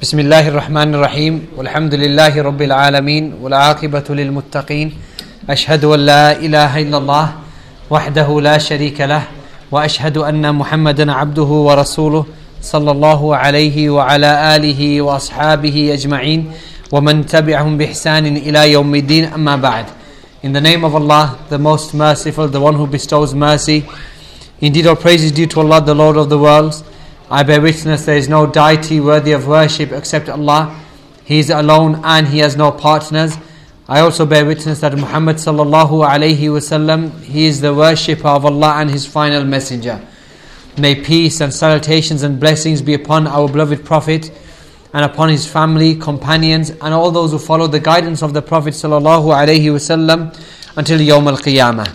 بسم الله الرحمن الرحيم والحمد لله رب العالمين والعاقبة للمتقين أشهد أن لا إله إلا الله وحده لا شريك له وأشهد أن محمدا عبده ورسوله صلى الله عليه وعلى آله وأصحابه أجمعين ومن تبعهم بإحسان إلى يوم الدين أما بعد. In the name of Allah, the most merciful, the one who bestows mercy. Indeed all praise is due to Allah, the Lord of the worlds. I bear witness there is no deity worthy of worship except Allah. He is alone and He has no partners. I also bear witness that Muhammad sallallahu alayhi wasallam, he is the worshipper of Allah and His final messenger. May peace and salutations and blessings be upon our beloved Prophet and upon his family, companions and all those who follow the guidance of the Prophet sallallahu alayhi wasallam until Yawm al-Qiyamah.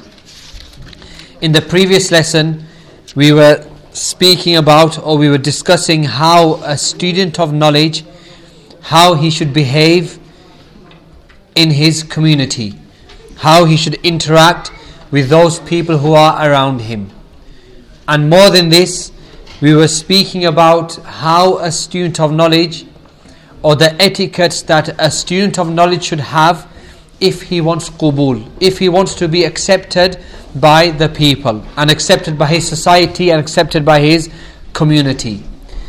In the previous lesson, we were speaking about, or we were discussing how a student of knowledge, how he should behave in his community, how he should interact with those people who are around him. And more than this, we were speaking about how a student of knowledge, or the etiquettes that a student of knowledge should have if he wants qubul, if he wants to be accepted by the people and accepted by his society and accepted by his community.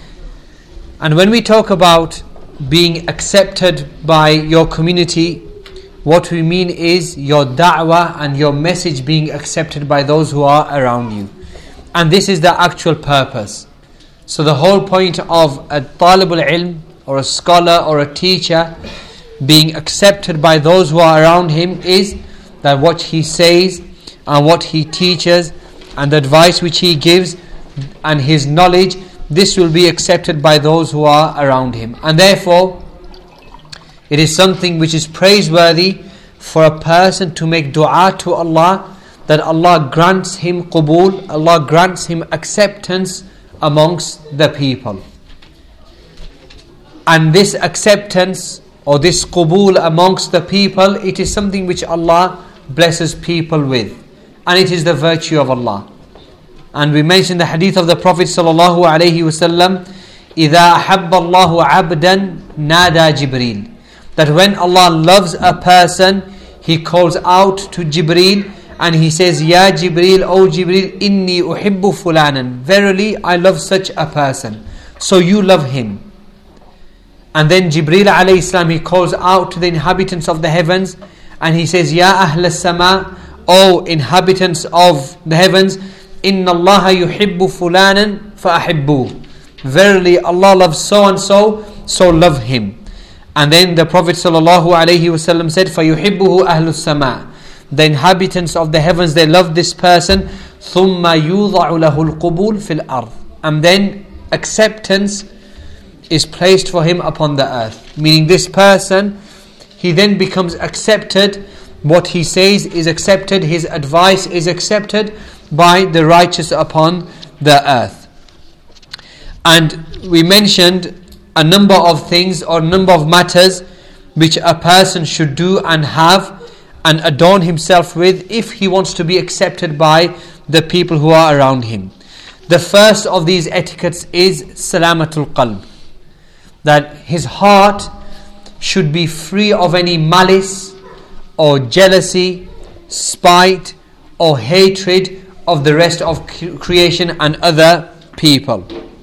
And when we talk about being accepted by your community, what we mean is your da'wah and your message being accepted by those who are around you. And this is the actual purpose. So the whole point of a talibul ilm or a scholar or a teacher being accepted by those who are around him is that what he says and what he teaches and the advice which he gives and his knowledge, this will be accepted by those who are around him. And therefore, it is something which is praiseworthy for a person to make dua to Allah, that Allah grants him qubul, Allah grants him acceptance amongst the people. And this acceptance or this qubul amongst the people, it is something which Allah blesses people with. And it is the virtue of Allah. And we mentioned the hadith of the Prophet sallallahu alaihi wasallam, إِذَا أَحَبَّ اللَّهُ عَبْدًا نَادَى جِبْرِيلٌ, that when Allah loves a person, He calls out to Jibreel and He says, Ya Jibreel, O Jibreel, inni uhibbu fulanan, verily I love such a person, so you love him. And then Jibreel alayhi salam, he calls out to the inhabitants of the heavens and he says, Ya Ahl as-sama, O inhabitants of the heavens, Inna Allah yuhibbu fulanan fa-ahibbu, verily Allah loves so and so, so love him. And then the Prophet sallallahu alaihi wasallam said, فَيُحِبُّهُ أَهْلُ السَّمَاءِ, the inhabitants of the heavens, they love this person. ثُمَّ يُوضَعُ لَهُ الْقُبُولِ فِي الْأَرْضِ, and then acceptance is placed for him upon the earth. Meaning this person, he then becomes accepted, what he says is accepted, his advice is accepted by the righteous upon the earth. And we mentioned a number of things or a number of matters which a person should do and have and adorn himself with if he wants to be accepted by the people who are around him. The first of these etiquettes is salamatul qalb, that his heart should be free of any malice or jealousy, spite or hatred of the rest of creation and other people.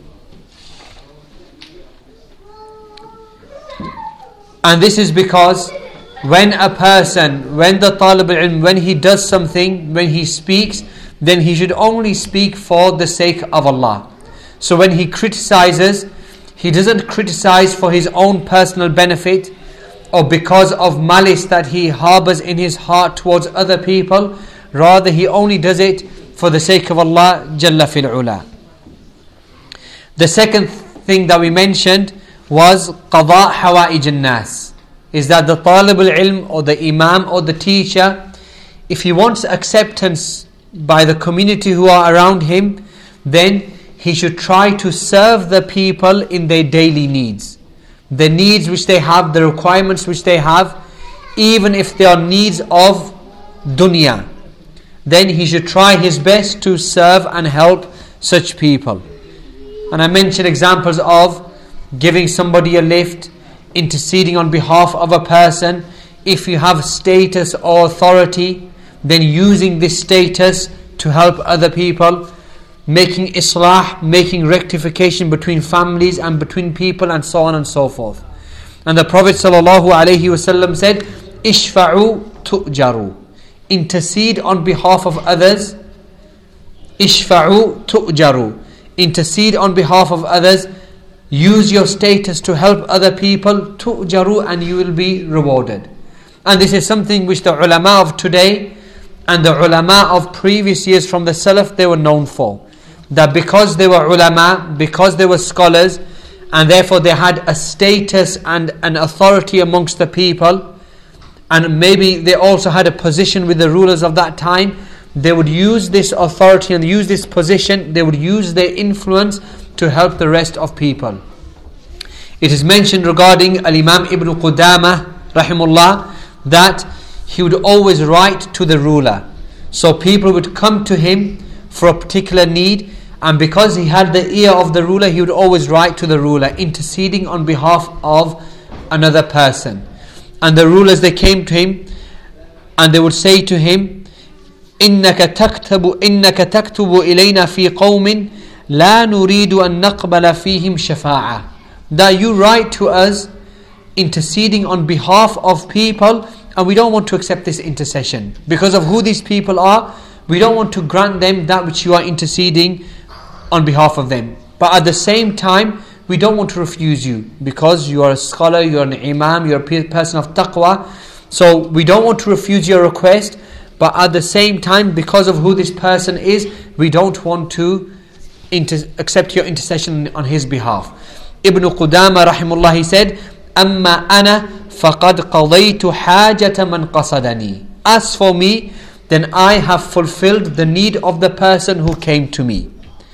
And this is because when a person, when the talib al-ilm, when he does something, when he speaks, then he should only speak for the sake of Allah. So when he criticizes, he doesn't criticize for his own personal benefit or because of malice that he harbors in his heart towards other people. Rather, he only does it for the sake of Allah Jalla fil Ula. The second thing that we mentioned was qada hawa'ij an-nas, is that the talib al-ilm or the imam or the teacher, if he wants acceptance by the community who are around him, then he should try to serve the people in their daily needs, the needs which they have, the requirements which they have, even if they are needs of dunya, then he should try his best to serve and help such people. And I mentioned examples of giving somebody a lift, interceding on behalf of a person. If you have status or authority, then using this status to help other people, making islah, making rectification between families and between people, and so on and so forth. And the Prophet ﷺ said, Ishfa'u tu'jaru. Intercede on behalf of others. Ishfa'u tu'jaru. Intercede on behalf of others. Use your status to help other people. Tu'jaru, and you will be rewarded. And this is something which the ulama of today and the ulama of previous years from the Salaf, they were known for. That because they were ulama, because they were scholars, and therefore they had a status and an authority amongst the people, and maybe they also had a position with the rulers of that time, they would use this authority and use this position, they would use their influence to help the rest of people. It is mentioned regarding Al-Imam Ibn Qudamah rahimullah that he would always write to the ruler. So people would come to him for a particular need, and because he had the ear of the ruler, he would always write to the ruler, interceding on behalf of another person. And the rulers, they came to him and they would say to him, إنك تكتب إلينا في قوم لا نريد أن نقبل فيهم شفاعة. That you write to us interceding on behalf of people, and we don't want to accept this intercession. Because of who these people are, we don't want to grant them that which you are interceding on behalf of them. But at the same time, we don't want to refuse you, because you are a scholar, you are an imam, you are a person of taqwa. So we don't want to refuse your request, but at the same time, because of who this person is, we don't want to accept your intercession on his behalf. Ibn Qudamah rahimullah, he said, أما أنا فقد قضيت حاجة من قصدني. As for me, then I have fulfilled the need of the person who came to me.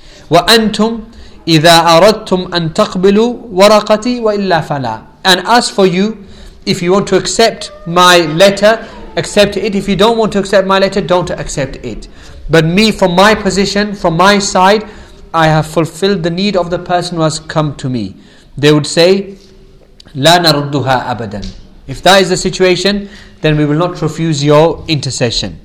وأنتم إذا أردتم أن تقبلوا ورقتي وإلا فلا. And as for you, if you want to accept my letter, accept it. If you don't want to accept my letter, don't accept it. But me, from my position, from my side, I have fulfilled the need of the person who has come to me. They would say, لا نردها أبدا. If that is the situation, then we will not refuse your intercession.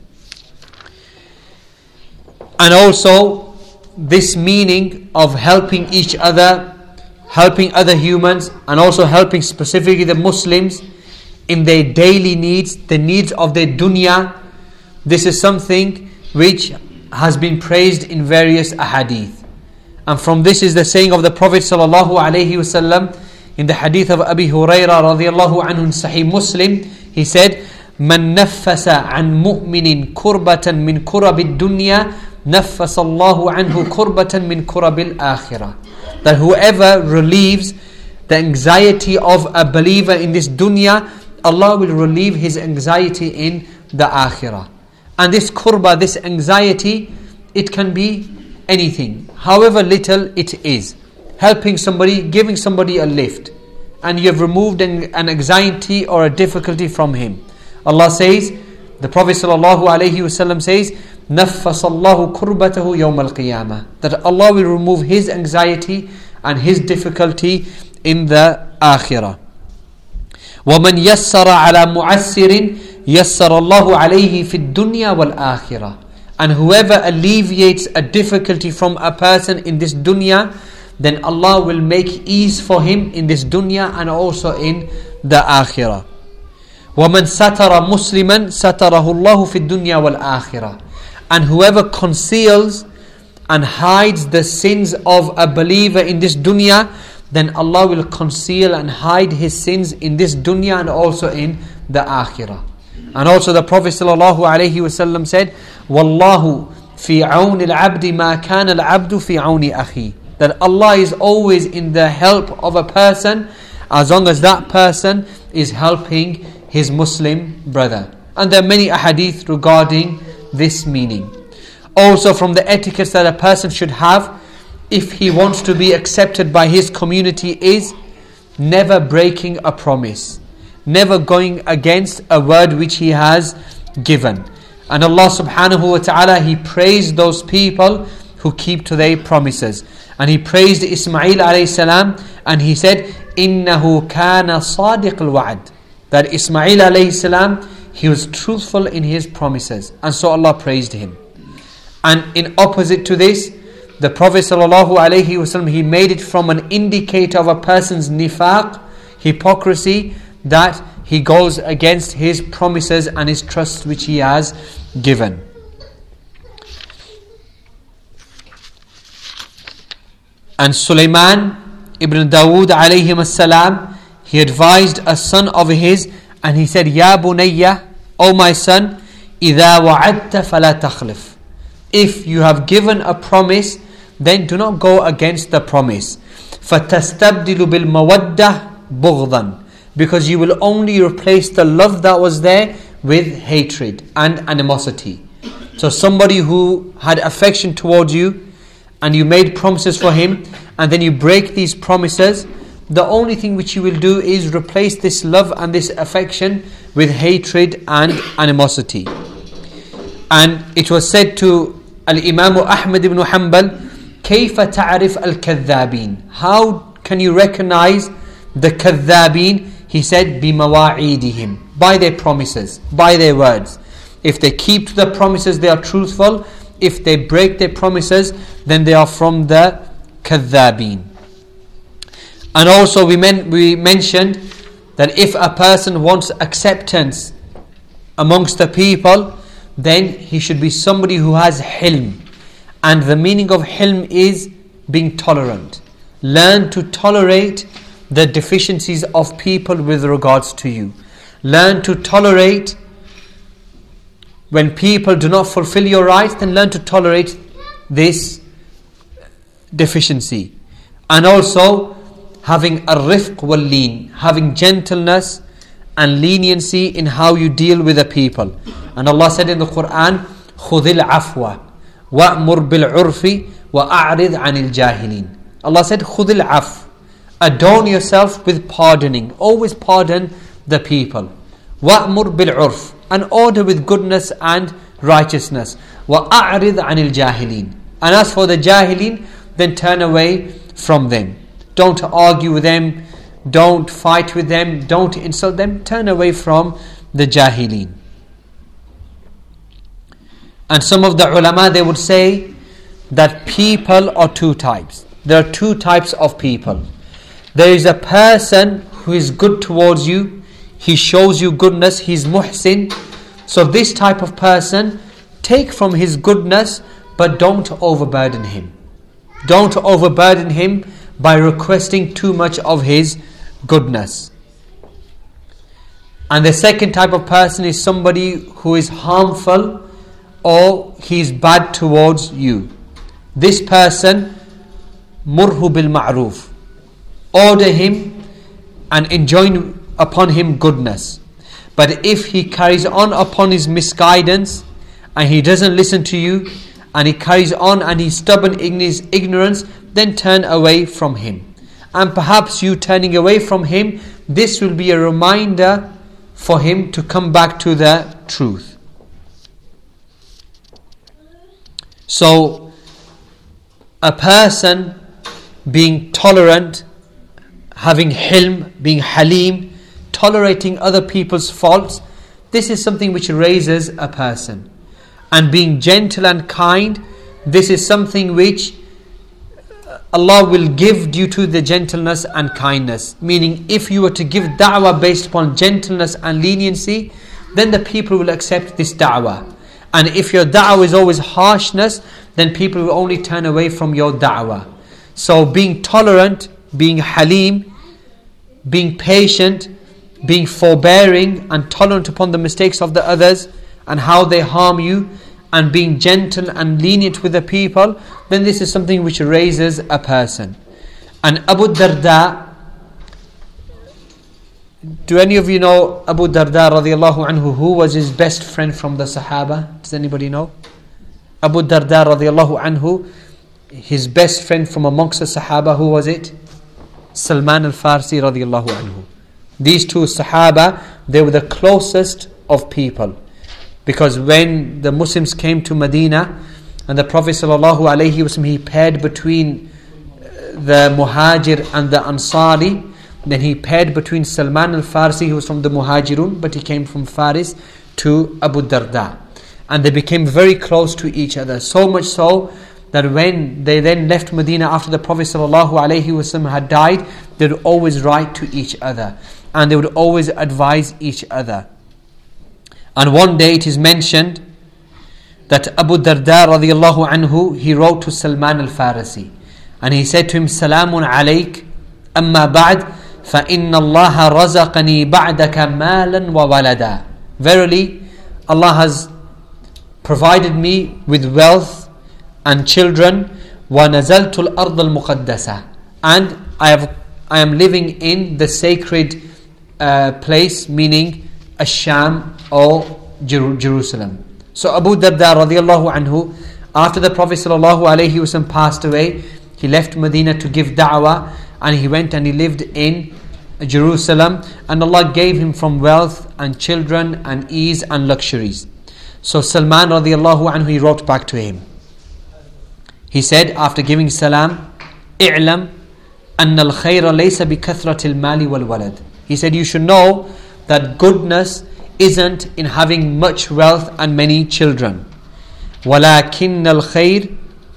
And also, this meaning of helping each other, helping other humans, and also helping specifically the Muslims in their daily needs, the needs of their dunya, this is something which has been praised in various ahadith. And from this is the saying of the Prophet ﷺ in the hadith of Abi Hurairah radiyallahu anhu in Sahih Muslim. He said, من نفس عن مؤمن كربة من كرب الدنيا نفس الله عنه كربة من كرب الآخرة. That whoever relieves the anxiety of a believer in this dunya, Allah will relieve his anxiety in the akhirah. And this kurba, this anxiety, it can be anything, however little it is. Helping somebody, giving somebody a lift, and you have removed an anxiety or a difficulty from him. Allah says, the Prophet ﷺ says, نَفَّسَ اللَّهُ كُرْبَتَهُ يَوْمَ الْقِيَامَةِ. That Allah will remove his anxiety and his difficulty in the akhirah. وَمَنْ يَسَّرَ عَلَى مُعَسِّرٍ يَسَّرَ اللَّهُ عَلَيْهِ فِي الدُّنْيَا وَالْآخِرَةِ. And whoever alleviates a difficulty from a person in this dunya, then Allah will make ease for him in this dunya and also in the akhirah. وَمَنْ سَتَرَ مُسْلِمًا سَتَرَهُ اللَّهُ فِي الدُّنْيا وَالْآخِرَةِ. And whoever conceals and hides the sins of a believer in this dunya, then Allah will conceal and hide his sins in this dunya and also in the akhirah. And also the Prophet ﷺ said, وَاللَّهُ فِي عَوْنِ الْعَبْدِ مَا كَانَ الْعَبْدُ فِي عَوْنِ أَخِيهِ. That Allah is always in the help of a person as long as that person is helping his Muslim brother. And there are many ahadith regarding this meaning. Also from the etiquettes that a person should have if he wants to be accepted by his community is never breaking a promise, never going against a word which he has given. And Allah subhanahu wa ta'ala, He praised those people who keep to their promises. And he praised Ismail alayhi salam, and he said, إِنَّهُ كَانَ صَادِقَ الْوَعْدِ, that Ismail alayhi salam, he was truthful in his promises. And so Allah praised him. And in opposite to this, the Prophet sallallahu alaihi wasallam, he made it from an indicator of a person's nifaq, hypocrisy, that he goes against his promises and his trust which he has given. And Sulaiman ibn Dawood alayhi salam, he advised a son of his, and he said, Ya bunayya, O my son, إِذَا وَعَدْتَ فَلَا تَخْلِفْ, if you have given a promise, then do not go against the promise. فَتَسْتَبْدِلُ بِالْمَوَدَّةِ بُغْضًا, because you will only replace the love that was there with hatred and animosity. So somebody who had affection towards you, and you made promises for him, and then you break these promises, the only thing which you will do is replace this love and this affection with hatred and animosity. And it was said to Al-Imam Ahmad ibn Hanbal, كيف تعرف الكذابين, how can you recognize the kadhabin? He said, بمواعيدهم, by their promises, by their words. If they keep to the promises, they are truthful. If they break their promises, then they are from the kadhabin. And also we mentioned that if a person wants acceptance amongst the people, then he should be somebody who has hilm. And the meaning of hilm is being tolerant. Learn to tolerate the deficiencies of people with regards to you. Learn to tolerate when people do not fulfill your rights, then learn to tolerate this deficiency. And also having a rifq wal leen, having gentleness and leniency in how you deal with the people. And Allah said in the Quran, خُذِ الْعَفْوَ وَأْمُرْ بِالْعُرْفِ وَأَعْرِضْ عَنِ الْجَاهِلِينَ. Allah said, خُذِ الْعَفْوَ, adorn yourself with pardoning. Always pardon the people. وَأْمُرْ بِالْعُرْفِ, and order with goodness and righteousness. وَأَعْرِضْ عَنِ الْجَاهِلِينَ, and as for the jahilin, then turn away from them. Don't argue with them, don't fight with them, don't insult them, turn away from the jahilin. And some of the ulama, they would say that people are two types. There are two types of people. There is a person who is good towards you, he shows you goodness, he's muhsin. So this type of person, take from his goodness, but don't overburden him. Don't overburden him by requesting too much of his goodness. And the second type of person is somebody who is harmful or he's bad towards you. This person, murhu bil ma'ruf, order him and enjoin upon him goodness. But if he carries on upon his misguidance and he doesn't listen to you, and he carries on and he's stubborn in his ignorance, then turn away from him. And perhaps you turning away from him, this will be a reminder for him to come back to the truth. So a person being tolerant, having hilm, being halim, tolerating other people's faults, this is something which raises a person. And being gentle and kind, this is something which Allah will give due to the gentleness and kindness. Meaning, if you were to give da'wah based upon gentleness and leniency, then the people will accept this da'wah. And if your da'wah is always harshness, then people will only turn away from your da'wah. So being tolerant, being halim, being patient, being forbearing and tolerant upon the mistakes of the others and how they harm you, and being gentle and lenient with the people, then this is something which raises a person. And Abu Darda, do any of you know Abu Darda radiallahu anhu, who was his best friend from the Sahaba? Does anybody know? Abu Darda radiallahu anhu, his best friend from amongst the Sahaba, who was it? Salman al-Farsi radiallahu anhu. These two Sahaba, they were the closest of people. Because when the Muslims came to Medina and the Prophet ﷺ, he paired between the Muhajir and the Ansari. Then he paired between Salman al-Farsi, who was from the Muhajirun, but he came from Faris, to Abu Darda. And they became very close to each other. So much so that when they then left Medina after the Prophet ﷺ had died, they would always write to each other. And they would always advise each other. And one day it is mentioned that Abu Darda radiallahu anhu, he wrote to Salman al-Farisi. And he said to him, Salamun alayk, amma ba'd, فَإِنَّ اللَّهَ رَزَقَنِي بَعْدَكَ مَالًا وَوَلَدًا. Verily, Allah has provided me with wealth and children. وَنَزَلْتُ الْأَرْضَ الْمُقَدَّسَةِ. And I am living in the sacred place, meaning Ash-Sham or Jerusalem. So Abu Darda radiallahu anhu, after the Prophet ﷺ passed away, he left Medina to give da'wah, and he went and he lived in Jerusalem, and Allah gave him from wealth and children and ease and luxuries. So Salman radiallahu anhu, he wrote back to him. He said, after giving salam, i'lam anna al-khayra laysa bi kathrati al-mali wal-walad. He said, you should know that goodness isn't in having much wealth and many children. وَلَكِنَّ الْخَيْرِ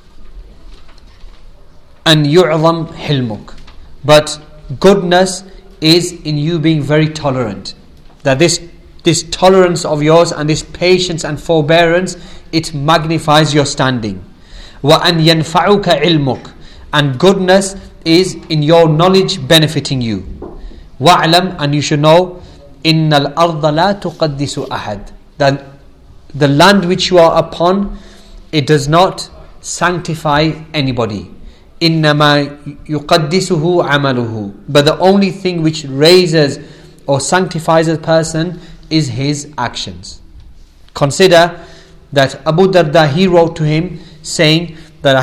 أَنْ يُعْظَمْ حِلْمُكَ. But goodness is in you being very tolerant. That this tolerance of yours and this patience and forbearance, it magnifies your standing. وَأَنْ يَنْفَعُكَ عِلْمُكَ. And goodness is in your knowledge benefiting you. وَاعْلَمْ. And you should know, إِنَّ الْأَرْضَ لَا تُقَدِّسُ أَحَدٍ. That the land which you are upon, it does not sanctify anybody. إِنَّمَا يُقَدِّسُهُ عَمَلُهُ. But the only thing which raises or sanctifies a person is his actions. Consider that Abu Darda, he wrote to him saying that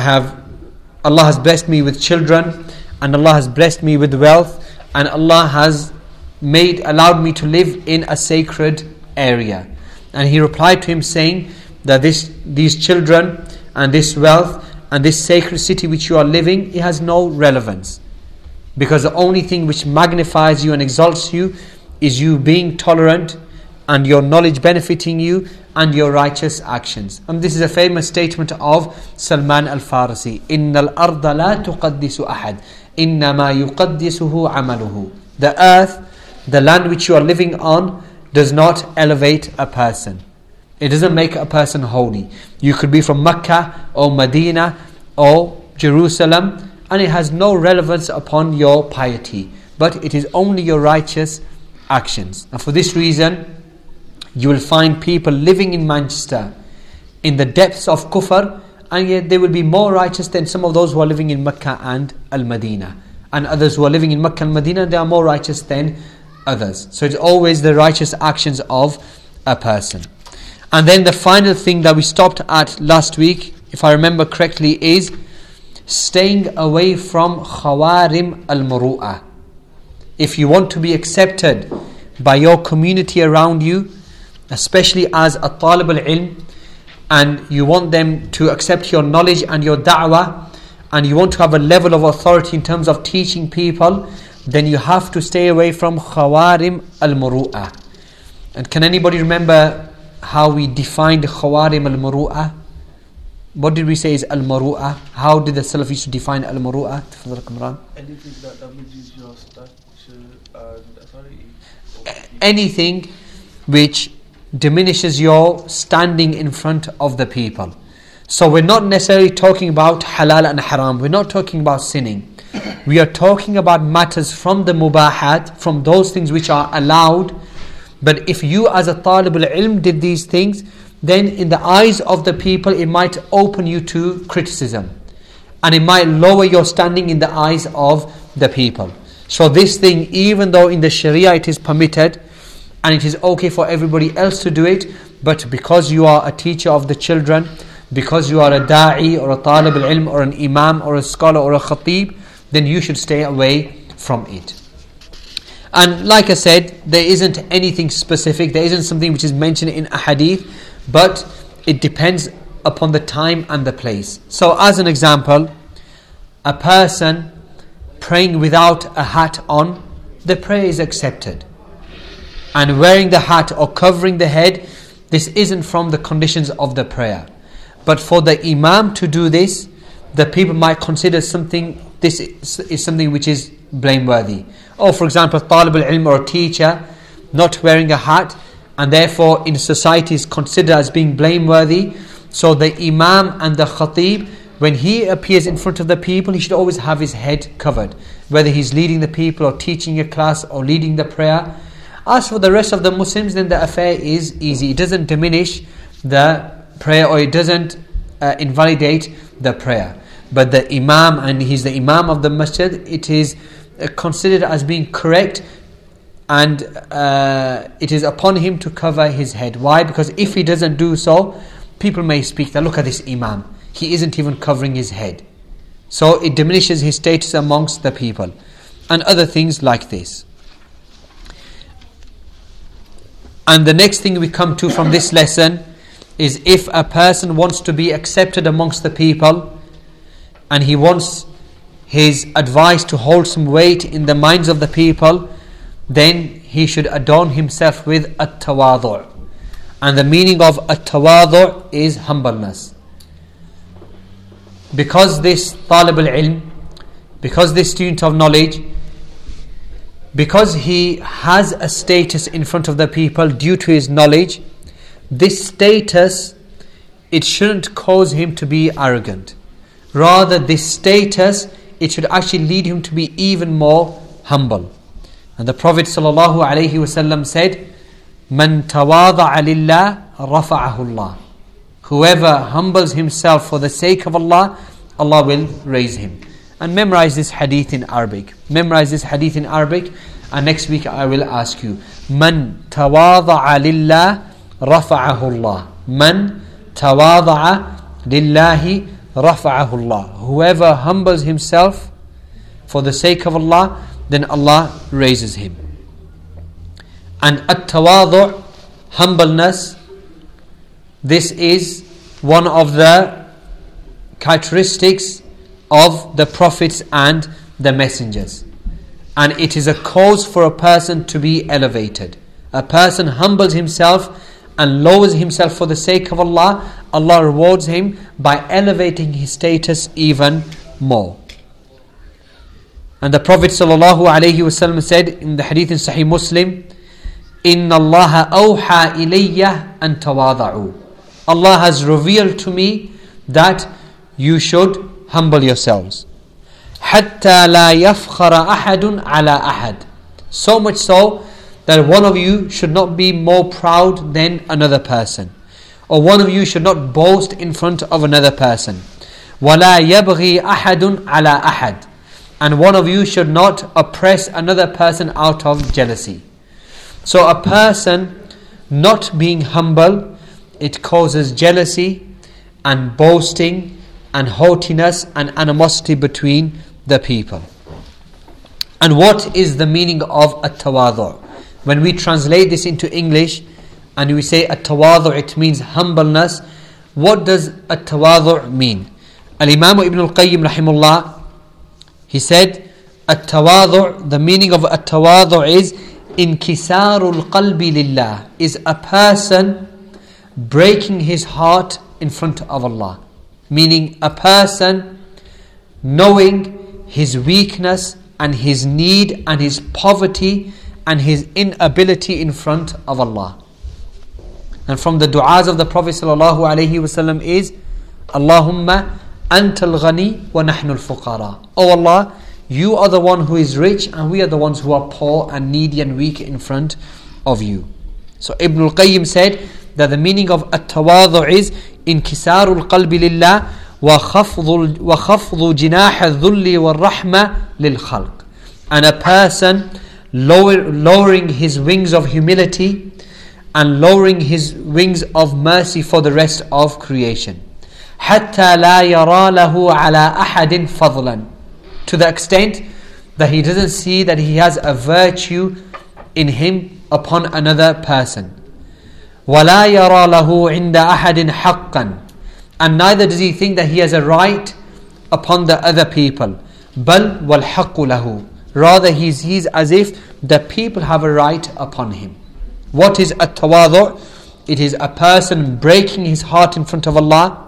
Allah has blessed me with children, and Allah has blessed me with wealth, and Allah has allowed me to live in a sacred area. And he replied to him saying that these children and this wealth and this sacred city which you are living, it has no relevance. Because the only thing which magnifies you and exalts you is you being tolerant and your knowledge benefiting you and your righteous actions. And this is a famous statement of Salman al-Farisi. إِنَّ الْأَرْضَ لَا تُقَدِّسُ أَحَدٍ إِنَّمَا يُقَدِّسُهُ عَمَلُهُ. The earth, the land which you are living on, does not elevate a person. It doesn't make a person holy. You could be from Mecca or Medina or Jerusalem, and it has no relevance upon your piety. But it is only your righteous actions. And for this reason, you will find people living in Manchester in the depths of kufr, and yet they will be more righteous than some of those who are living in Mecca and Al-Madinah. And others who are living in Mecca and Medina, they are more righteous than others. So it's always the righteous actions of a person. And then the final thing that we stopped at last week, if I remember correctly, is staying away from khawarim al-muru'ah. If you want to be accepted by your community around you, especially as a talib al-ilm, and you want them to accept your knowledge and your da'wah, and you want to have a level of authority in terms of teaching people, then you have to stay away from khawarim al-muru'ah. And can anybody remember how we defined khawarim al-muru'ah? What did we say is al-muru'ah? How did the Salaf used to define al-muru'ah? Anything that damages your stature and authority. Anything which diminishes your standing in front of the people. So we're not necessarily talking about halal and haram. We're not talking about sinning. We are talking about matters from the mubahat, from those things which are allowed. But if you as a talib al-ilm did these things, then in the eyes of the people it might open you to criticism, and it might lower your standing in the eyes of the people. So this thing, even though in the Sharia it is permitted and it is okay for everybody else to do it, but because you are a teacher of the children, because you are a da'i or a talib al-ilm or an imam or a scholar or a khatib, then you should stay away from it. And like I said, there isn't anything specific, there isn't something which is mentioned in a hadith, but it depends upon the time and the place. So as an example, a person praying without a hat on, the prayer is accepted. And wearing the hat or covering the head, this isn't from the conditions of the prayer. But for the imam to do this, the people might consider this is something which is blameworthy. Or for example, talib al-ilm or a teacher not wearing a hat, and therefore in society is considered as being blameworthy. So the imam and the khatib, when he appears in front of the people, he should always have his head covered, whether he's leading the people or teaching a class or leading the prayer. As for the rest of the Muslims, then the affair is easy. It doesn't diminish the prayer, or it doesn't invalidate the prayer. But the imam, and he's the imam of the masjid, it is considered as being correct, and it is upon him to cover his head. Why? Because if he doesn't do so, people may speak that, look at this imam, he isn't even covering his head. So it diminishes his status amongst the people, and other things like this. And the next thing we come to from this lesson is, if a person wants to be accepted amongst the people and he wants his advice to hold some weight in the minds of the people, then he should adorn himself with at-tawadhu'. And the meaning of at-tawadhu' is humbleness. Because this talib al-ilm, because this student of knowledge, because he has a status in front of the people due to his knowledge, this status, it shouldn't cause him to be arrogant. Rather, this status, it should actually lead him to be even more humble. And the Prophet ﷺ said, "Man tawadha'a lillah rafa'ahu Allah." Whoever humbles himself for the sake of Allah, Allah will raise him. And memorize this hadith in Arabic. Memorize this hadith in Arabic, and next week I will ask you, "Man tawadha'a lillah rafa'ahu Allah." Man tawadha'a lillahi rafa'ahu Allah. Whoever humbles himself for the sake of Allah, then Allah raises him. And at-tawadhu', humbleness, this is one of the characteristics of the prophets and the messengers. And it is a cause for a person to be elevated. A person humbles himself and lowers himself for the sake of Allah, Allah rewards him by elevating his status even more. And the Prophet ﷺ said in the hadith in Sahih Muslim, "Inna Allah awha ilayya an tawada'u." Allah has revealed to me that you should humble yourselves. "Hatta la yafkhara ahadun ala ahad." So much so that one of you should not be more proud than another person, or one of you should not boast in front of another person. وَلَا يَبْغِي أَحَدٌ عَلَى أَحَدٍ. And one of you should not oppress another person out of jealousy. So a person not being humble, it causes jealousy and boasting and haughtiness and animosity between the people. And what is the meaning of at-tawadhu'? When we translate this into English and we say at-tawadhu', it means humbleness. What does at-tawadhu' mean? Al-Imam Ibn al-Qayyim rahimullah, he said, at-tawadhu', the meaning of at-tawadhu' is inkisarul qalbi lillah, is a person breaking his heart in front of Allah. Meaning a person knowing his weakness and his need and his poverty and his inability in front of Allah. And from the du'as of the Prophet ﷺ is, Allahumma antal ghani wa nahnu al-fuqara. Oh Allah, you are the one who is rich and we are the ones who are poor and needy and weak in front of you. So Ibn al-Qayyim said that the meaning of at-tawadhu' is inkisarul qalbi lillah wa khafdhu jinah al-dhulli wal-rahma lil-khalq. And a person lowering his wings of humility and lowering his wings of mercy for the rest of creation. حَتَّى لَا يَرَى لَهُ عَلَى أَحَدٍ فَضْلًا. To the extent that he doesn't see that he has a virtue in him upon another person. وَلَا يَرَى لَهُ عِنْدَ أَحَدٍ حَقًّا. and neither does he think that he has a right upon the other people. بَلْ وَالْحَقُّ لَهُ. Rather he's as if the people have a right upon him. What is at-tawadu'? It is a person breaking his heart in front of Allah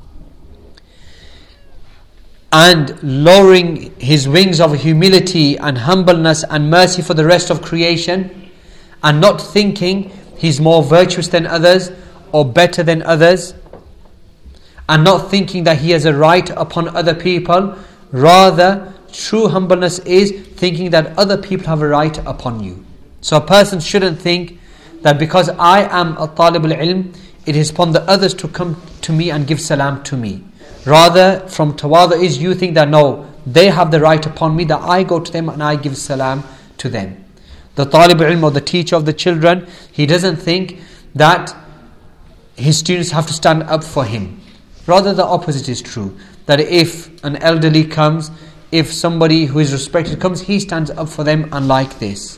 and lowering his wings of humility and humbleness and mercy for the rest of creation, and not thinking he's more virtuous than others or better than others, and not thinking that he has a right upon other people. Rather, true humbleness is thinking that other people have a right upon you. So a person shouldn't think that because I am a talib al-ilm, it is upon the others to come to me and give salam to me. Rather, from tawadu is you think that no, they have the right upon me, that I go to them and I give salam to them. The talib al-ilm or the teacher of the children, he doesn't think that his students have to stand up for him. Rather, the opposite is true. That if an elderly comes, if somebody who is respected comes, he stands up for them, and like this.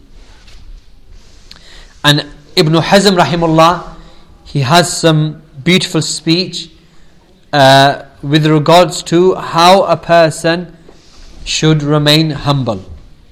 And Ibn Hazm rahimullah, he has some beautiful speech with regards to how a person should remain humble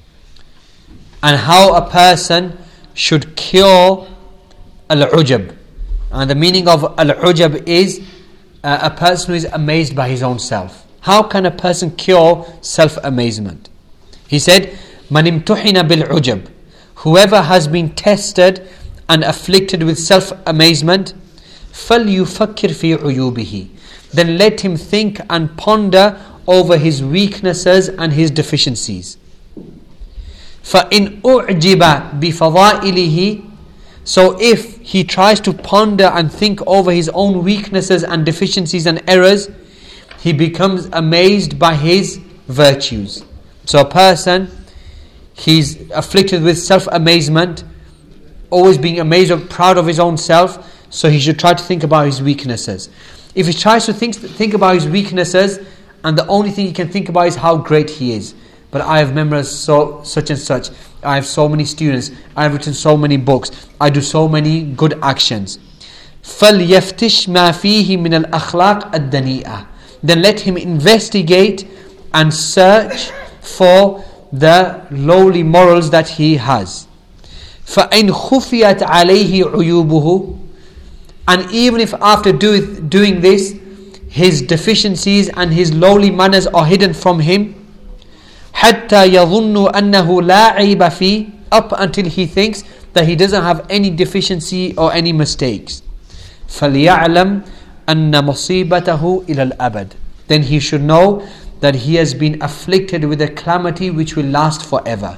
and how a person should cure al-ujab. And the meaning of al-ujab is a person who is amazed by his own self. How can a person cure self-amazement? He said, "Man imtuhina bil-ujab." Whoever has been tested and afflicted with self-amazement, فَلْيُفَكِّرْ فِي عُيُوبِهِ. Then let him think and ponder over his weaknesses and his deficiencies. فَإِنْ أُعْجِبَ بِفَضَائِلِهِ. So if he tries to ponder and think over his own weaknesses and deficiencies and errors, he becomes amazed by his virtues. So a person, he's afflicted with self-amazement, always being amazed or proud of his own self, so he should try to think about his weaknesses. If he tries to think about his weaknesses, and the only thing he can think about is how great he is. But I have memorized such and such. I have so many students. I have written so many books. I do so many good actions. فَلْيَفْتِشْ مَا فِيهِ مِنَ الْأَخْلَاقِ الدَّنِيئَةِ. Then let him investigate and search for the lowly morals that he has. فَإِنْ خُفِيَتْ عَلَيْهِ عُيُوبُهُ. And even if after doing this, his deficiencies and his lowly manners are hidden from him, حَتَّى يَظُنُّ أَنَّهُ لَا عَيْبَ فِيهِ. Up until he thinks that he doesn't have any deficiency or any mistakes. فَلْيَعْلَمْ أَنَّ مُصِيبَتَهُ إِلَى الْأَبَدِ. Then he should know that he has been afflicted with a calamity which will last forever.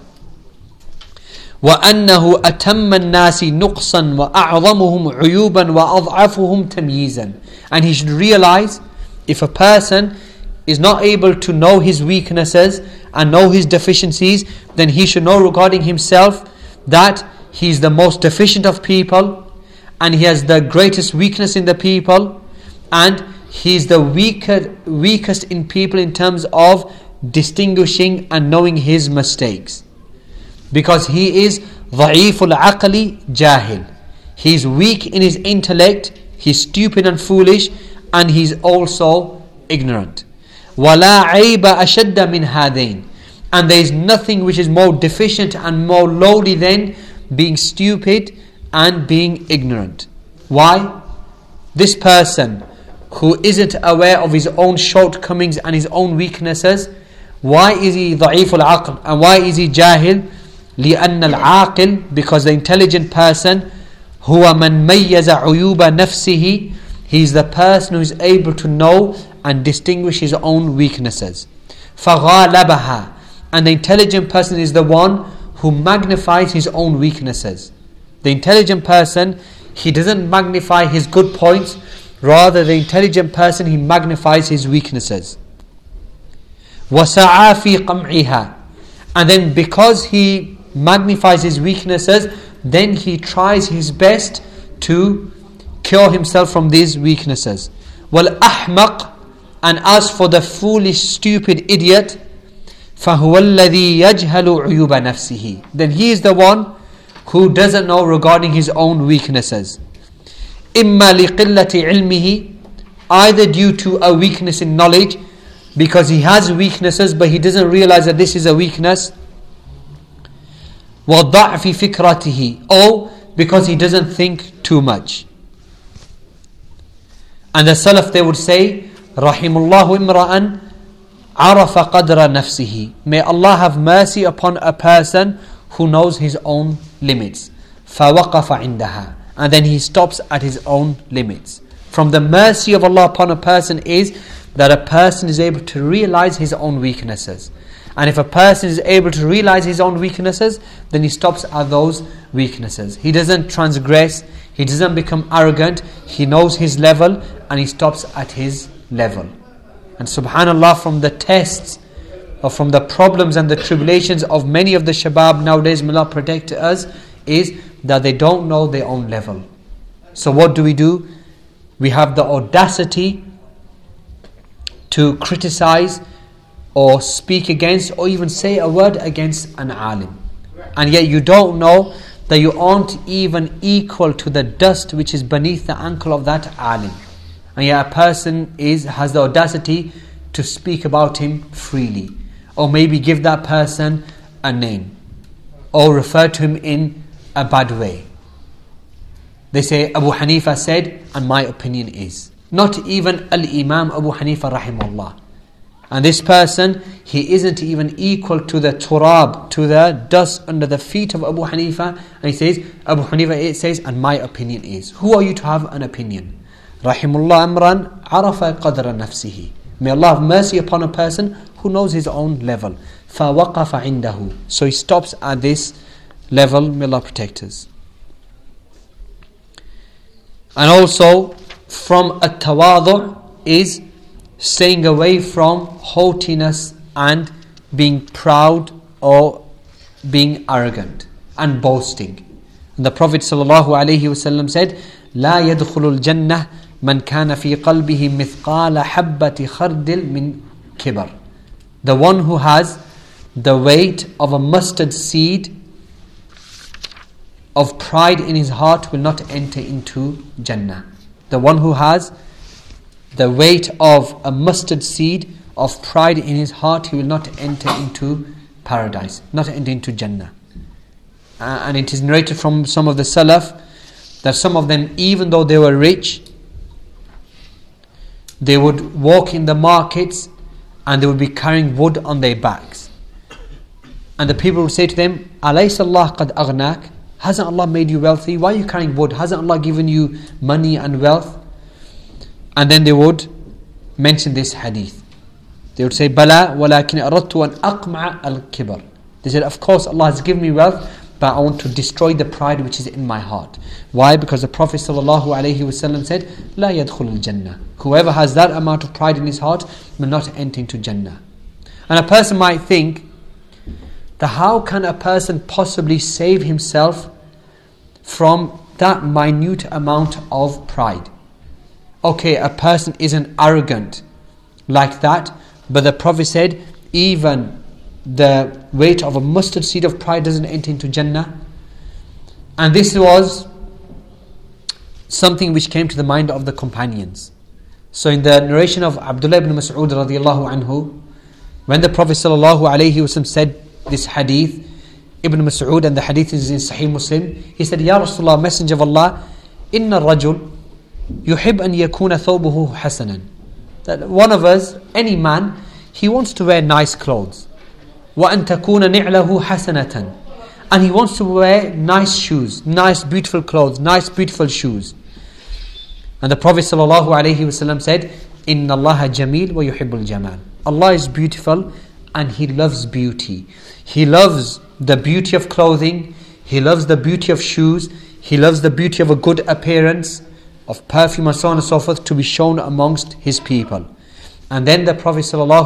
وَأَنَّهُ أَتَمَّ النَّاسِ نُقْصًا وَأَعْظَمُهُمْ عُيُوبًا وَأَضْعَفُهُمْ تَمْيِيزًا. And he should realize, if a person is not able to know his weaknesses and know his deficiencies, then he should know regarding himself that he is the most deficient of people, and he has the greatest weakness in the people, and he is the weakest in people in terms of distinguishing and knowing his mistakes. Because he is ضعيف العقل جاهل. He is weak in his intellect, he is stupid and foolish, and he is also ignorant. وَلَا عَيْبَ أَشَدَّ مِنْ هَذَيْنِ. And there is nothing which is more deficient and more lowly than being stupid and being ignorant. Why? This person who isn't aware of his own shortcomings and his own weaknesses, why is he ضعيف العقل and why is he جاهل? لأن العاقل, because the intelligent person, هو من ميز عيوب نفسه, he is the person who is able to know and distinguish his own weaknesses. فغالبها. And the intelligent person is the one who magnifies his own weaknesses. The intelligent person, he doesn't magnify his good points, rather the intelligent person, he magnifies his weaknesses. وَسَعَى فِي قَمْعِهَا. And then because he magnifies his weaknesses, then he tries his best to cure himself from these weaknesses. وَالْأَحْمَقِ. And as for the foolish, stupid idiot, فَهُوَ الَّذِي يَجْهَلُ عُيُوبَ نَفْسِهِ. Then he is the one who doesn't know regarding his own weaknesses. إِمَّا لِقِلَّةِ عِلْمِهِ. either due to a weakness in knowledge, because he has weaknesses but he doesn't realize that this is a weakness, وَضَعْفِ فِكْرَتِهِ, or because he doesn't think too much. And the Salaf, they would say, رَحِمُ اللَّهُ إِمْرَأً عَرَفَ قَدْرَ نَفْسِهِ, may Allah have mercy upon a person who knows his own limits. فَوَقَفَ عِنْدَهَا, and then he stops at his own limits. From the mercy of Allah upon a person is that a person is able to realize his own weaknesses. And if a person is able to realize his own weaknesses, then he stops at those weaknesses. He doesn't transgress, he doesn't become arrogant, he knows his level and he stops at his level. And subhanallah, from the tests or from the problems and the tribulations of many of the shabab nowadays, may Allah protect us, is that they don't know their own level. So what do? We have the audacity to criticize or speak against or even say a word against an alim. And yet you don't know that you aren't even equal to the dust which is beneath the ankle of that alim. And yet a person has the audacity to speak about him freely, or maybe give that person a name, or refer to him in a bad way. They say Abu Hanifa said, and my opinion is. Not even Al-Imam Abu Hanifa rahimahullah. And this person, he isn't even equal to the turab, to the dust under the feet of Abu Hanifa. And he says, Abu Hanifa says, and my opinion is. Who are you to have an opinion? Rahimullah amran arafa qadra nafsihi. May Allah have mercy upon a person who knows his own level. فَوَقَفَ عِنْدَهُ, so he stops at this level. May Allah protect us. And also from at-tawadhu is staying away from haughtiness and being proud or being arrogant and boasting. And the Prophet ﷺ said, لا يدخل الجنة من كان في قلبه مثقال حبة خردل من كبر. The one who has the weight of a mustard seed of pride in his heart will not enter into Jannah. The one who has the weight of a mustard seed of pride in his heart, he will not enter into paradise, not enter into Jannah. And it is narrated from some of the Salaf that some of them, even though they were rich, they would walk in the markets and they would be carrying wood on their backs. And the people would say to them, أَلَيْسَ اللَّهُ قَدْ أَغْنَاكَ, hasn't Allah made you wealthy? Why are you carrying wood? Hasn't Allah given you money and wealth? And then they would mention this hadith. They would say, Bala walakin aradtu an aqma'a al-kibr. They said, of course Allah has given me wealth, but I want to destroy the pride which is in my heart. Why? Because the Prophet ﷺ said, La yadkhul al-jannah. Whoever has that amount of pride in his heart will not enter into Jannah. And a person might think that how can a person possibly save himself from that minute amount of pride? Okay, a person isn't arrogant like that, but the Prophet said even the weight of a mustard seed of pride doesn't enter into Jannah. And this was something which came to the mind of the companions. So in the narration of Abdullah ibn Mas'ud radiyallahu anhu, when the Prophet sallallahu alayhi wasallam said this hadith, Ibn Mas'ud, and the hadith is in Sahih Muslim, he said, Ya Rasulullah, Messenger of Allah, Inna rajul yuhib an yakuna thawbuhu hasanan. That one of us, any man, he wants to wear nice clothes. Wa an takuna ni'lahu hasanatan. And he wants to wear nice shoes, nice beautiful clothes, nice beautiful shoes. And the Prophet ﷺ said, Inna Allaha jameel wa yuhibbul jamal. Allah is beautiful and He loves beauty. He loves the beauty of clothing, He loves the beauty of shoes, He loves the beauty of a good appearance, of perfume and so on and so forth, to be shown amongst His people. And then the Prophet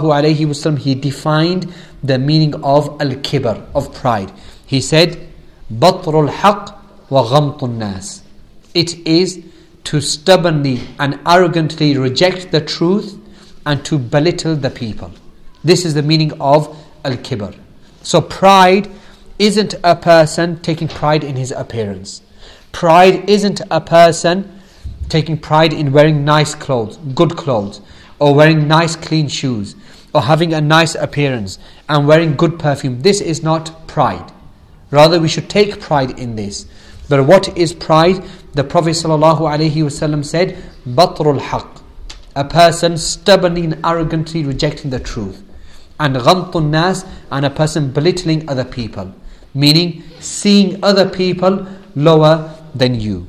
ﷺ, he defined the meaning of al-kibr, of pride. He said, Batrul haq wa ghamtun nas. It is to stubbornly and arrogantly reject the truth and to belittle the people. This is the meaning of al-kibr. So pride isn't a person taking pride in his appearance. Pride isn't a person taking pride in wearing nice clothes, good clothes, or wearing nice clean shoes, or having a nice appearance, and wearing good perfume. This is not pride. Rather, we should take pride in this. But what is pride? The Prophet ﷺ said, Batrul haq, a person stubbornly and arrogantly rejecting the truth. And ghamtun nas, and a person belittling other people. Meaning, seeing other people lower than you.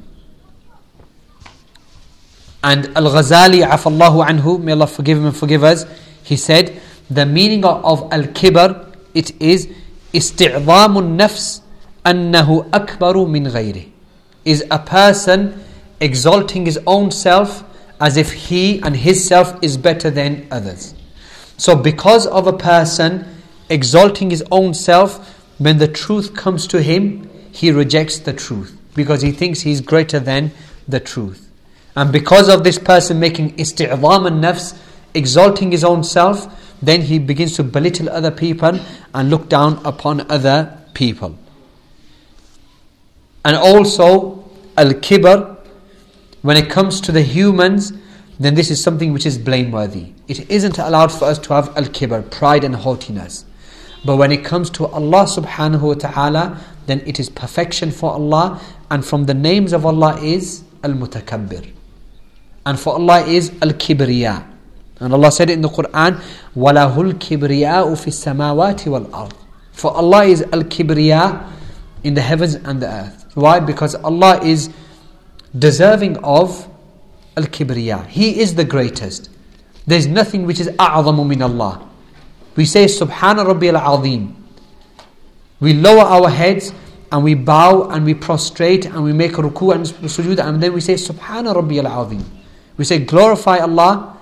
And Al-Ghazali, afallahu anhu, may Allah forgive him and forgive us, he said, the meaning of al-kibr, it is isti'zamun nafs annahu akbaru min ghayri, is a person exalting his own self as if he and his self is better than others. So because of a person exalting his own self, when the truth comes to him, he rejects the truth because he thinks he's greater than the truth. And because of this person making isti'zam al-nafs, exalting his own self, then he begins to belittle other people and look down upon other people. And also, al-kibr, when it comes to the humans, then this is something which is blameworthy. It isn't allowed for us to have al-kibr, pride and haughtiness. But when it comes to Allah subhanahu wa ta'ala, then it is perfection for Allah. And from the names of Allah is al-mutakabbir. And for Allah is al-kibriya. And Allah said it in the Quran, وَلَهُ الْكِبْرِيَاءُ فِي السَّمَاوَاتِ وَالْأَرْضِ. For Allah is al-kibriya in the heavens and the earth. Why? Because Allah is deserving of al-kibriya. He is the greatest. There is nothing which is a'zamu min Allah. We say Subhana Rabbi al-Azim. We lower our heads and we bow and we prostrate and we make ruku and sujood, and then we say Subhana Rabbi al-Azim. We say glorify Allah,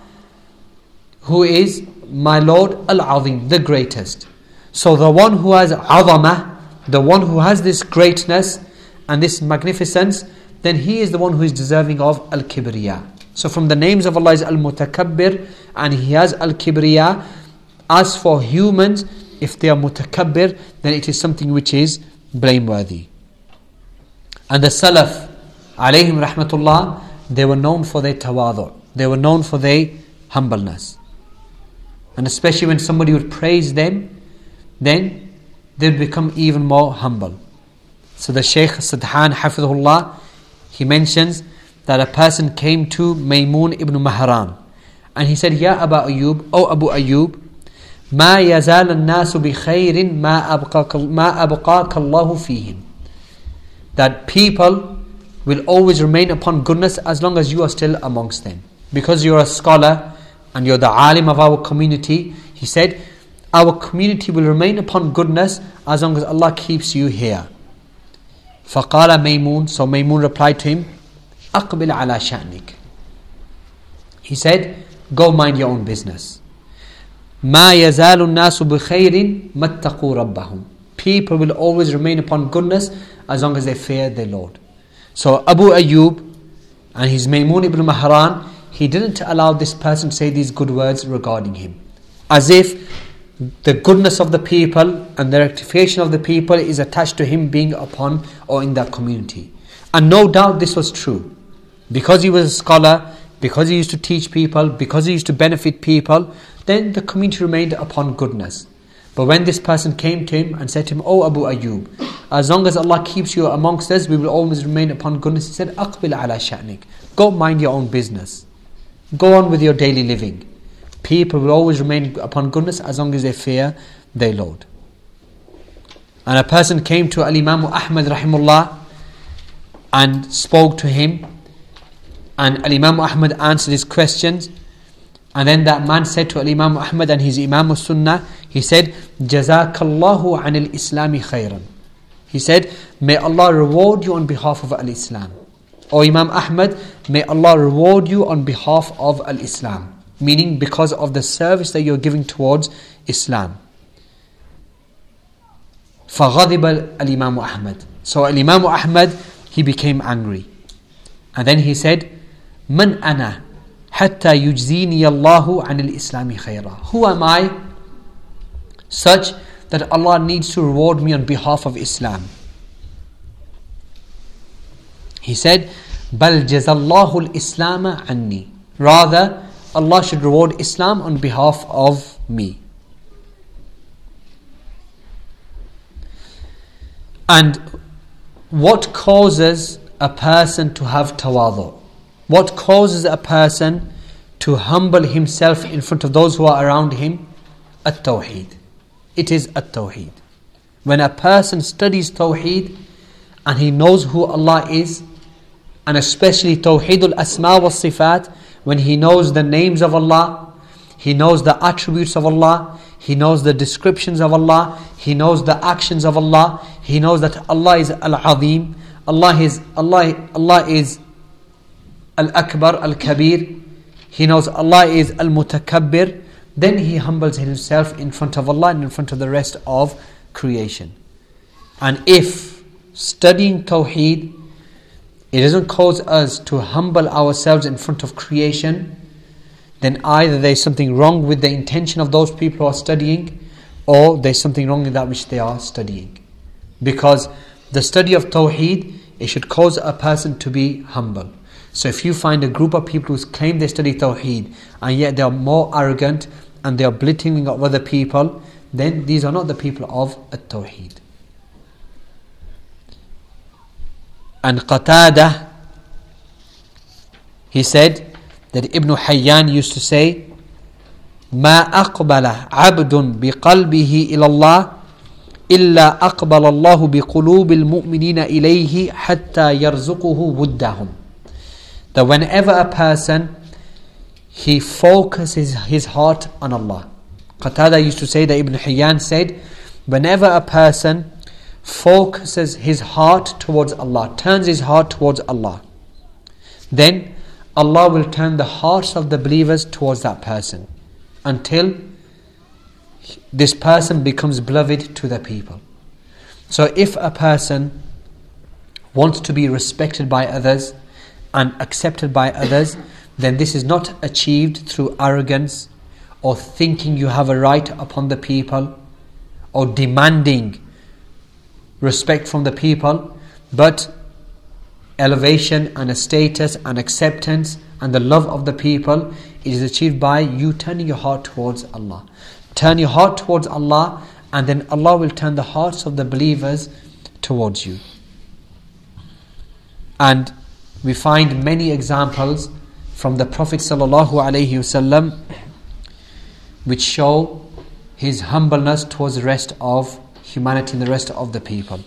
who is my Lord al-Azim, the greatest. So the one who has azamah, the one who has this greatness and this magnificence, then he is the one who is deserving of al-kibriya. So from the names of Allah is al-mutakabbir, and he has al-kibriya. As for humans, if they are mutakabbir, then it is something which is blameworthy. And the Salaf, alayhim rahmatullah, they were known for their tawadu. They were known for their humbleness. And especially when somebody would praise them, then they would become even more humble. So the Shaykh Sadhan hafidhullah, he mentions that a person came to Maymun ibn Mahran, and he said, Ya Aba Ayyub, O Abu Ayyub, ما يزال الناس بخير ما أبقاك الله فيهم. That people will always remain upon goodness as long as you are still amongst them. Because you're a scholar and you're the alim of our community, he said, our community will remain upon goodness as long as Allah keeps you here. فقال Maymun, so Maymun replied to him, أقبل على شأنك. He said, go mind your own business. ما يزال الناس بخير ما اتقوا ربهم. People will always remain upon goodness as long as they fear their Lord. So Abu Ayyub and his Maymun ibn Mahran, he didn't allow this person to say these good words regarding him, as if the goodness of the people and the rectification of the people is attached to him being upon or in that community. And no doubt this was true. Because he was a scholar, because he used to teach people, because he used to benefit people, then the community remained upon goodness. But when this person came to him and said to him, O Abu Ayyub, as long as Allah keeps you amongst us, we will always remain upon goodness. He said, Aqbil ala sha'nik. Go mind your own business. Go on with your daily living. People will always remain upon goodness as long as they fear their Lord. And a person came to Al-Imam Ahmad rahimullah and spoke to him, and Al-Imam Ahmad answered his questions. And then that man said to Al-Imam Ahmad and his Imam al-Sunnah, he said, Jazakallahu anil Islami khayran. He said, may Allah reward you on behalf of Al-Islam. O Imam Ahmad, may Allah reward you on behalf of Al-Islam. Meaning because of the service that you're giving towards Islam. فَغَضِبَ الْإِمَامُ Ahmad. So Al-Imam Ahmad, he became angry. And then he said, مَنْ أَنَا حَتَّى يُجْزِينِيَ اللَّهُ عَنِ الْإِسْلَامِ خَيْرًا. Who am I such that Allah needs to reward me on behalf of Islam? He said, بَلْ جَزَى اللَّهُ الْإِسْلَامَ عَنِّي. Rather, Allah should reward Islam on behalf of me. And what causes a person to have tawadu? What causes a person to humble himself in front of those who are around him? At-Tawheed. It is At-Tawheed. When a person studies Tawheed and he knows who Allah is, and especially Tawheedul Asma wa Sifat, when he knows the names of Allah, he knows the attributes of Allah, he knows the descriptions of Allah, he knows the actions of Allah, he knows that Allah is Al-Azim, Allah is Al-Akbar, Al-Kabir, he knows Allah is Al-Mutakabbir, then he humbles himself in front of Allah and in front of the rest of creation. And if studying Tawheed, it doesn't cause us to humble ourselves in front of creation, then either there's something wrong with the intention of those people who are studying, or there's something wrong with that which they are studying. Because the study of Tawheed, it should cause a person to be humble. So if you find a group of people who claim they study Tawheed, and yet they are more arrogant, and they are belittling of other people, then these are not the people of At-Tawheed. And Qatada, he said that Ibn Hayyan used to say, ما أقبل عبد بقلبه إلى الله إلا أقبل الله بقلوب المؤمنين إليه حتى يرزقه ودهم. That whenever a person, he focuses his heart on Allah. Qatada used to say that Ibn Hayyan said, whenever a person focuses his heart towards Allah, turns his heart towards Allah, then Allah will turn the hearts of the believers towards that person until this person becomes beloved to the people. So if a person wants to be respected by others and accepted by others, then this is not achieved through arrogance or thinking you have a right upon the people or demanding respect from the people, but elevation and a status and acceptance and the love of the people is achieved by you turning your heart towards Allah. Turn your heart towards Allah, and then Allah will turn the hearts of the believers towards you. And we find many examples from the Prophet ﷺ which show his humbleness towards the rest of humanity and the rest of the people.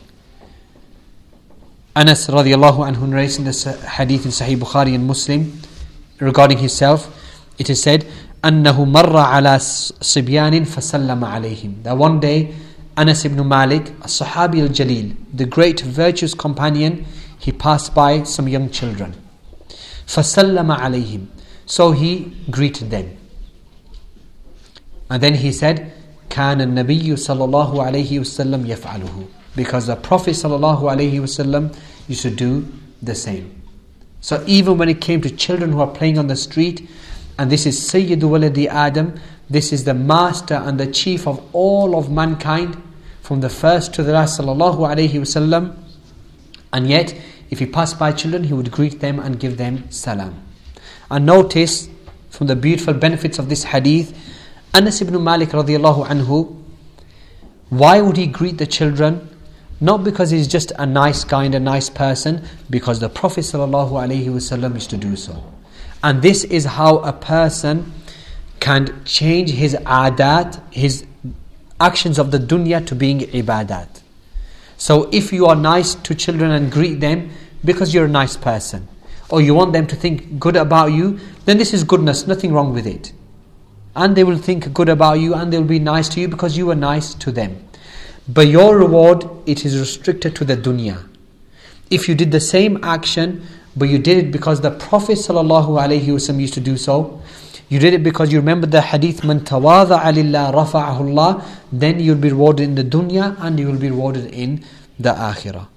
Anas radiallahu anhu narrates in the hadith in Sahih Bukhari and Muslim regarding himself, it is said, أنه مر على صبيان فسلم عليهم. That one day Anas ibn Malik, a Sahabi al-Jalil, the great virtuous companion, he passed by some young children. فسلم عليهم. So he greeted them. And then he said, كان النبي صلى الله عليه وسلم يفعله. Because the Prophet صلى الله عليه وسلم used to do the same. So even when it came to children who are playing on the street, and this is Sayyidu Waladi Adam, this is the master and the chief of all of mankind, from the first to the last sallallahu alayhi wasallam, and yet if he passed by children, he would greet them and give them salam. And notice from the beautiful benefits of this hadith, Anas ibn Malik radiallahu anhu, why would he greet the children? Not because he's just a nice guy and a nice person, because the Prophet sallallahu alayhi wasallam used to do so. And this is how a person can change his adat, his actions of the dunya, to being ibadat. So if you are nice to children and greet them because you're a nice person, or you want them to think good about you, then this is goodness, nothing wrong with it. And they will think good about you and they will be nice to you because you were nice to them. But your reward, it is restricted to the dunya. If you did the same action, but you did it because the Prophet ﷺ used to do so, you did it because you remember the hadith, Man tawadha'a lillah rafa'ahu Allah, then you'll be rewarded in the dunya and you will be rewarded in the akhirah.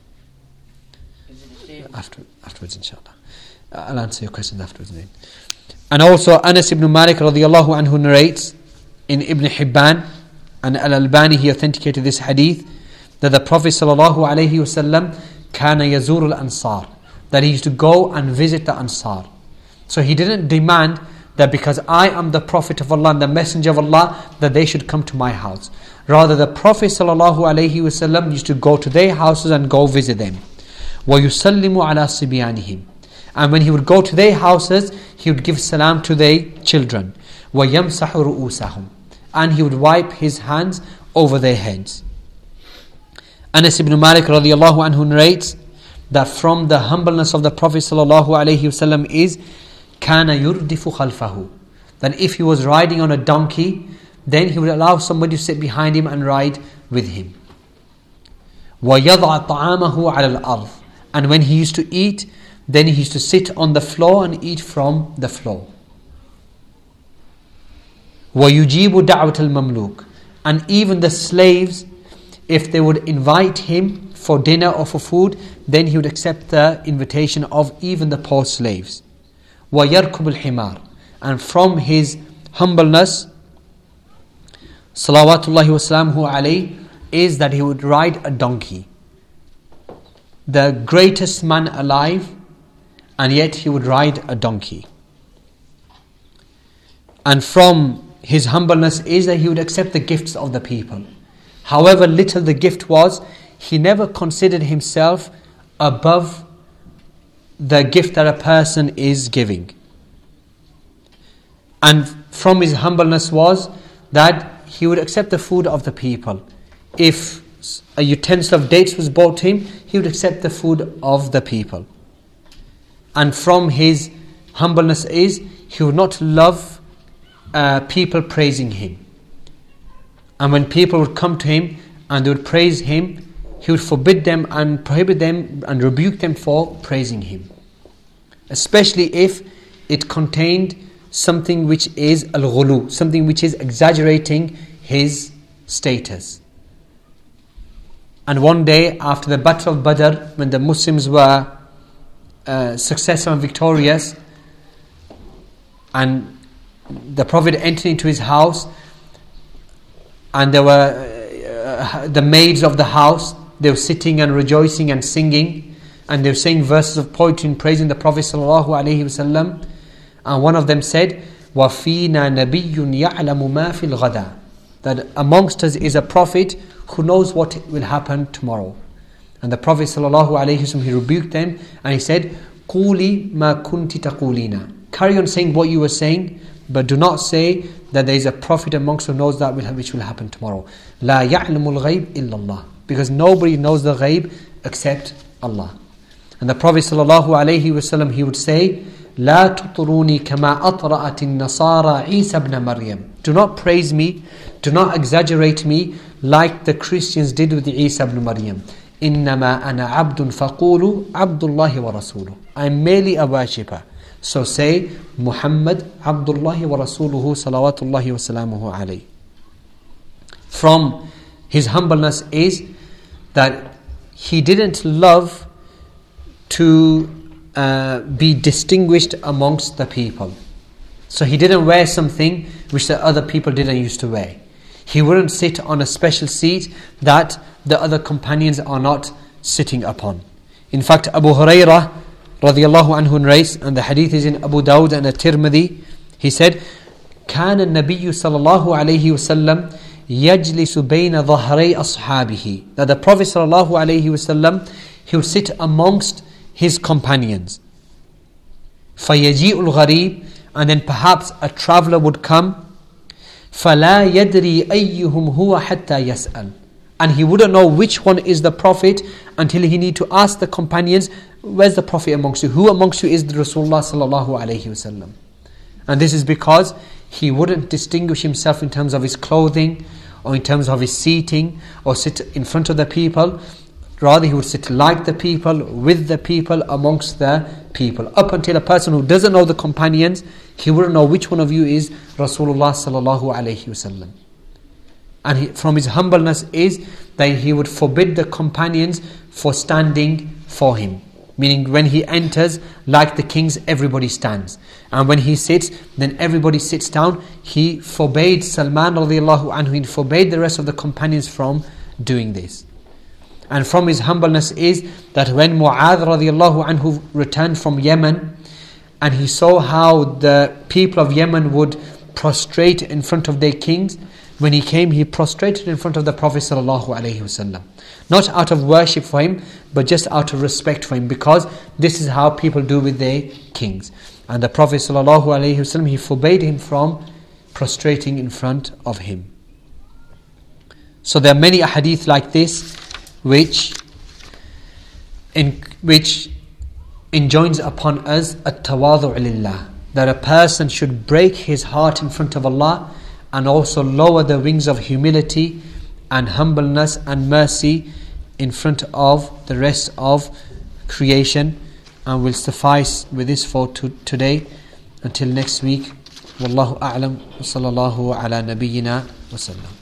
Afterwards, inshallah. I'll answer your questions afterwards. And also Anas ibn Malik radiallahu anhu narrates in Ibn Hibban, and Al-Albani, he authenticated this hadith, that the Prophet ﷺ kana yazur al-ansar. that he used to go and visit the Ansar. So he didn't demand that because I am the Prophet of Allah and the Messenger of Allah, that they should come to my house. Rather, the Prophet ﷺ used to go to their houses and go visit them. وَيُسَلِّمُ عَلَى صِبْيَانِهِمْ. And when he would go to their houses, he would give salam to their children. وَيَمْسَحُ رُؤُوسَهُمْ. And he would wipe his hands over their heads. Anas ibn Malik radiallahu anhu narrates that from the humbleness of the Prophet ﷺ is كَانَ يُرْدِفُ خَلْفَهُ. That if he was riding on a donkey, then he would allow somebody to sit behind him and ride with him. وَيَضْعَ طَعَامَهُ عَلَى الْأَرْضِ. And when he used to eat, then he used to sit on the floor and eat from the floor. وَيُجِيبُ دَعْوَةَ الْمَمْلُوكِ. And even the slaves, if they would invite him for dinner or for food, then he would accept the invitation of even the poor slaves. وَيَرْكُبُ الْحِمَارِ. And from his humbleness, salawatullahi wasalamuhu alayhi, is that he would ride a donkey. The greatest man alive, and yet he would ride a donkey. And from his humbleness is that he would accept the gifts of the people. However little the gift was, he never considered himself above the gift that a person is giving. And from his humbleness was that he would accept the food of the people. If a utensil of dates was brought to him, he would accept the food of the people. And from his humbleness is he would not love people praising him. And when people would come to him and they would praise him, he would forbid them and prohibit them and rebuke them for praising him. Especially if it contained something which is al-ghulu, something which is exaggerating his status. And one day after the Battle of Badr, when the Muslims were successful and victorious, and the Prophet entered into his house, and there were the maids of the house, they were sitting and rejoicing and singing, and they were saying verses of poetry and praising the Prophet ﷺ. And one of them said, وَفِينَا نَبِيٌّ يَعْلَمُ مَا فِي الْغَدَى. That amongst us is a prophet who knows what will happen tomorrow. And the Prophet ﷺ, he rebuked them and he said, قُولِي مَا كُنْتِ تَقُولِينَ. Carry on saying what you were saying, but do not say that there is a prophet amongst who knows that which will happen tomorrow. لَا يَعْلَمُ الْغَيْبِ إِلَّا اللَّهِ. Because nobody knows the ghaib except Allah. And the Prophet ﷺ, he would say, لَا تُطْرُونِي كَمَا أَطْرَأَتِ النَّصَارَى عِيسَى بْنَ مَرْيَمَ. Do not praise me, do not exaggerate me like the Christians did with Isa ibn Maryam. إِنَّمَا أَنَا عَبْدٌ فَقُولُوا عَبْدُ اللَّهِ وَرَسُولُهُ. I am merely a worshipper. So say, Muhammad Abdullahi wa Rasuluhu salawatullahi wa salamuhu alayhi. From his humbleness is that he didn't love to be distinguished amongst the people. So he didn't wear something which the other people didn't used to wear. He wouldn't sit on a special seat that the other companions are not sitting upon. In fact, Abu Hurairah radiyallahu anhu narrates, and the hadith is in Abu Dawud and At-Tirmidhi, he said, كان النبي صلى الله عليه وسلم يجلس بين ظهري أصحابه. That the Prophet صلى الله عليه وسلم, he would sit amongst his companions. فيجيء الغريب. And then perhaps a traveler would come. فلا يدري أيهم هو حتى يسأل. And he wouldn't know which one is the Prophet until he need to ask the companions, where's the Prophet amongst you? Who amongst you is the Rasulullah sallallahu alayhi wasallam? And this is because he wouldn't distinguish himself in terms of his clothing or in terms of his seating or sit in front of the people. Rather, he would sit like the people, with the people, amongst the people. Up until a person who doesn't know the companions, he wouldn't know which one of you is Rasulullah sallallahu alayhi wasallam. And from his humbleness is that he would forbid the companions for standing for him. Meaning when he enters, like the kings, everybody stands. And when he sits, then everybody sits down. He forbade Salman radiallahu anhu, he forbade the rest of the companions from doing this. And from his humbleness is that when Mu'adh radiallahu anhu returned from Yemen, and he saw how the people of Yemen would prostrate in front of their kings, when he came, he prostrated in front of the Prophet sallallahu alaihi wasallam. Not out of worship for him, but just out of respect for him, because this is how people do with their kings. And the Prophet sallallahu alaihi wasallam, he forbade him from prostrating in front of him. So there are many ahadith like this which enjoins upon us at-tawadhu' lillah, that a person should break his heart in front of Allah and also lower the wings of humility and humbleness and mercy in front of the rest of creation. And we'll suffice with this for today. Until next week, Wallahu a'lam, wa sallallahu ala nabiyyina wa sallam.